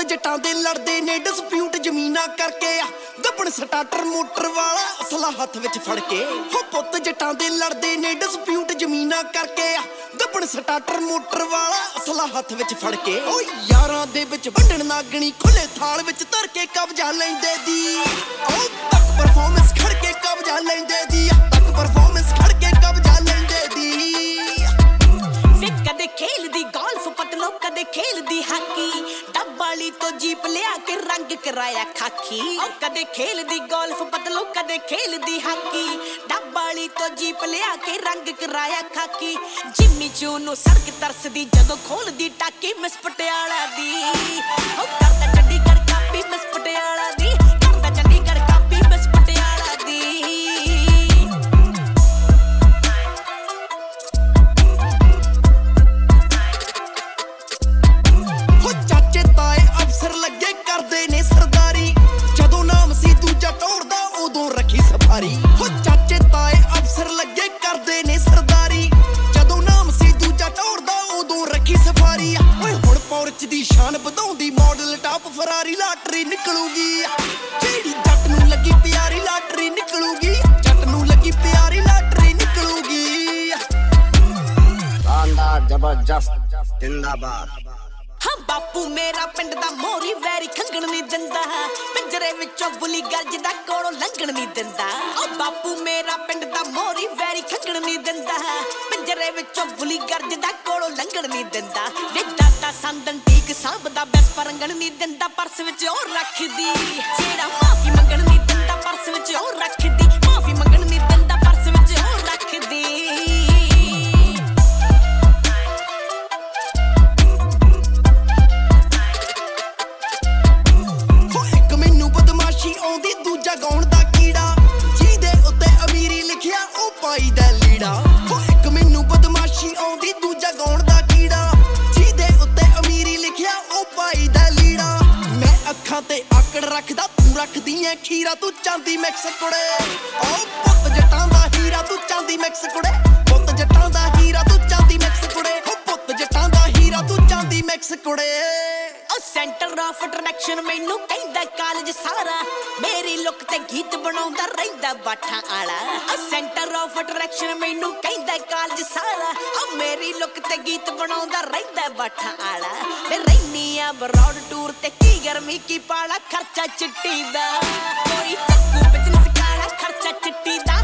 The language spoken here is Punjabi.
ਜੱਟਾਂ ਦੇ ਲੜਦੇ ਨੇ ਡਿਸਪਿਊਟ ਜ਼ਮੀਨਾਂ ਕਰਕੇ ਆ ਗੱਬਣ ਸਟਾਰਟਰ ਮੋਟਰ ਵਾਲਾ ਅਸਲਾ ਹੱਥ ਵਿੱਚ ਫੜ ਕੇ ਹੋ ਪੁੱਤ ਜੱਟਾਂ ਦੇ ਲੜਦੇ ਨੇ ਡਿਸਪਿਊਟ ਜ਼ਮੀਨਾਂ ਕਰਕੇ ਆ ਗੱਬਣ ਸਟਾਰਟਰ ਮੋਟਰ ਵਾਲਾ ਅਸਲਾ ਹੱਥ ਵਿੱਚ ਫੜ ਕੇ ਓ ਯਾਰਾਂ ਦੇ ਵਿੱਚ ਵੰਡਣ ਨਾਗਣੀ ਖੁੱਲੇ ਥਾਲ ਵਿੱਚ ਧਰ ਕੇ ਕਬਜ਼ਾ ਲੈਂਦੇ ਦੀ ਓ ਤੱਕ ਪਰਫਾਰਮੈਂਸ ਖੜ ਕੇ ਕਬਜ਼ਾ ਲੈਂਦੇ ਦੀ ਤੱਕ ਪਰਫਾਰਮੈਂਸ ਖੜ ਕੇ ਕਬਜ਼ਾ ਲੈਂਦੇ ਦੀ ਕਦੇ ਖੇਲਦੀ ਗੋਲਫ ਪਤਲੋ ਕਦੇ ਖੇਲਦੀ ਹਾਕੀ ਡੱਬਾਲੀ ਤੋਂ ਜੀਪ ਲਿਆ ਕੇ ਰੰਗ ਕਰਾਇਆ ਖਾਕੀ ਉਹ ਕਦੇ ਖੇਲਦੀ ਗੋਲਫ ਪਤਲੋ ਕਦੇ ਖੇਲਦੀ ਹਾਕੀ ਡੱਬਾਲੀ ਤੋਂ ਜੀਪ ਲਿਆ ਕੇ ਰੰਗ ਕਰਾਇਆ ਖਾਕੀ ਜਿੰਮੀ ਚੂ ਨੂੰ ਸੜਕ ਤਰਸਦੀ ਜਦੋਂ ਖੋਲਦੀ ਟਾਕੀ ਮਿਸ ਪਟਿਆਲਾ ਦੀ ਉਹ ਕਰਦਾ ਚੰਡੀਗੜ੍ਹ ਕਾਪੀ ਮਿਸ ਪਟਿਆਲਾ ਦੀ ਕਰਦਾ ਚੰਡੀਗੜ੍ਹ ਕਾਪੀ ਮਿਸ ਪਟਿਆਲਾ ਦੀ ਲੱਗੇ ਕਰਦੇ ਨੇ ਸਰਦਾਰੀ ਜਦੋਂ ਨਾਮ ਸੀ ਦੂਜਾ ਟੋੜਦਾ ਉਦੋਂ ਰੱਖੀ ਸਫਾਰੀ ਹੋ ਚਾਚੇ ਤਾਏ ਅਫਸਰ ਲੱਗੇ ਕਰਦੇ ਨੇ ਸਰਦਾਰੀ ਜਦੋਂ ਨਾਮ ਸੀ ਦੂਜਾ ਟੋੜਦਾ ਉਦੋਂ ਰੱਖੀ ਸਫਾਰੀ ਓਏ ਹੁਣ ਪੌਰਚ ਦੀ ਸ਼ਾਨ ਵਧਾਉਂਦੀ ਮਾਡਲ ਟਾਪ ਫਰਾਰੀ ਲਾਟਰੀ ਨਿਕਲੂਗੀ ਜਿਹੜੀ ਜੱਟ ਨੂੰ ਲੱਗੀ ਪਿਆਰੀ ਲਾਟਰੀ ਨਿਕਲੂਗੀ ਜੱਟ ਨੂੰ ਲੱਗੀ ਪਿਆਰੀ ਲਾਟਰੀ ਨਿਕਲੂਗੀ ਸ਼ਾਨਦਾਰ ਜ਼ਬਰਦਸਤ ਜ਼ਿੰਦਾਬਾਦ ਹਾਂ ਬਾਪੂ ਮੇਰਾ ਪਿੰਡ ਦਾ ਮੋਰੀ ਵੈਰੀ ਖੰਗਣ ਨਹੀਂ ਦਿੰਦਾ ਪਿੰਜਰੇ ਵਿੱਚੋਂ ਬੁਲੀ ਗਰਜਦਾ ਕੋਲੋਂ ਲੰਘਣ ਨਹੀਂ ਦਿੰਦਾ ਓ ਬਾਪੂ ਮੇਰਾ ਪਿੰਡ ਦਾ ਮੋਰੀ ਵੈਰੀ ਖੰਗਣ ਨਹੀਂ ਦਿੰਦਾ ਪਿੰਜਰੇ ਵਿੱਚੋਂ ਬੁਲੀ ਗਰਜਦਾ ਕੋਲੋਂ ਲੰਘਣ ਨਹੀਂ ਦਿੰਦਾ ਵੇ ਦਾਤਾ ਸੰਦਨ ਠੀਕ ਸਾਂਭਦਾ ਬੈਸ ਪਰੰਗਣ ਨਹੀਂ ਦਿੰਦਾ ਪਰਸ ਵਿੱਚ ਉਹ ਰੱਖਦੀ ਜਿਹੜਾ ਮਾਫੀ ਮੰਗਣ ਨਹੀਂ ਦਿੰਦਾ ਪਰਸ ਵਿੱਚ ਉਹ ਰੱਖਦੀ ਮਾਫੀ ਮੰਗਣ ਨਹੀਂ ਦਿੰਦਾ ਪਰਸ ਵਿੱਚ ਉਹ ਰੱਖਦੀ ਆਉਂਦੀ ਦੂਜਾ ਗਾਉਣ ਦਾ ਕੀੜਾ ਜਿਹਦੇ ਉੱਤੇ ਅਮੀਰੀ ਲਿਖਿਆ ਉਹ ਪਾਈ ਦਾ ਲੀੜਾ ਹੋ ਇੱਕ ਮੈਨੂੰ ਬਦਮਾਸ਼ੀ ਆਉਂਦੀ ਦੂਜਾ ਗਾਉਣ ਦਾ ਕੀੜਾ ਜਿਹਦੇ ਉੱਤੇ ਅਮੀਰੀ ਲਿਖਿਆ ਉਹ ਪਾਈ ਦਾ ਲੀੜਾ ਮੈਂ ਅੱਖਾਂ ਤੇ ਆਕੜ ਰੱਖਦਾ ਤੂੰ ਰੱਖਦੀ ਐ ਖੀਰਾ ਤੂੰ ਚਾਂਦੀ ਮਿਕਸ ਕੁੜੇ ਓ ਪੁੱਤ ਜੱਟਾਂ ਦਾ ਹੀਰਾ ਤੂੰ ਚਾਂਦੀ ਮਿਕਸ ਕੁੜੇ ਪੁੱਤ ਜੱਟਾਂ ਦਾ ਹੀਰਾ ਤੂੰ ਚਾਂਦੀ ਮਿਕਸ ਕੁੜੇ ਓ ਪੁੱਤ ਜੱਟਾਂ ਦਾ ਹੀਰਾ ਤੂੰ ਚਾਂਦੀ ਮਿਕਸ ਕੁੜੇ ਓ ਸੈਂਟਰ ਆਫ ਅਟਰੈਕਸ਼ਨ ਮੈਨੂੰ ਕਹਿੰਦਾ ਕਾਲਜ ਸਾਰਾ ਮੇਰੀ ਲੁੱਕ ਤੇ ਗੀਤ ਬਣਾਉਂਦਾ ਰਹਿੰਦਾ ਬਾਠਾਂ ਆਲਾ ਓ ਸੈਂਟਰ ਆਫ ਅਟਰੈਕਸ਼ਨ ਮੈਨੂੰ ਕਹਿੰਦਾ ਕਾਲਜ ਸਾਰਾ ਓ ਮੇਰੀ ਲੁੱਕ ਤੇ ਗੀਤ ਬਣਾਉਂਦਾ ਰਹਿੰਦਾ ਬਾਠਾਂ ਆਲਾ ਵੇ ਰਹਿਨੀ ਆ ਬਰੌਡ ਟੂਰ ਤੇ ਕੀ ਗਰਮੀ ਕੀ ਪਾਲਾ ਖਰਚਾ ਚਿੱਟੀ ਦਾ ਕੋਈ ਚੱਕੂ ਬਿਜ਼ਨਸ ਕਾਲਾ ਖਰਚਾ ਚਿੱਟੀ ਦਾ